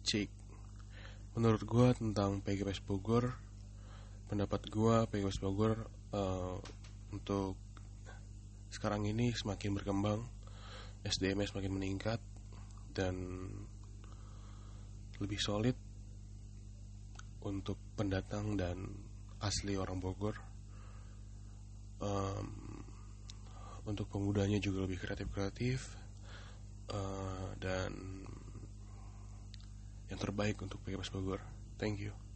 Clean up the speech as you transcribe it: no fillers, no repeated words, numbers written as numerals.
Cik. Menurut gue tentang PGPS Bogor, pendapat gue PGPS Bogor untuk sekarang ini semakin berkembang, SDM-nya semakin meningkat dan lebih solid untuk pendatang dan asli orang Bogor. Untuk pemudanya juga lebih kreatif dan yang terbaik untuk PGPS Bogor. Thank you.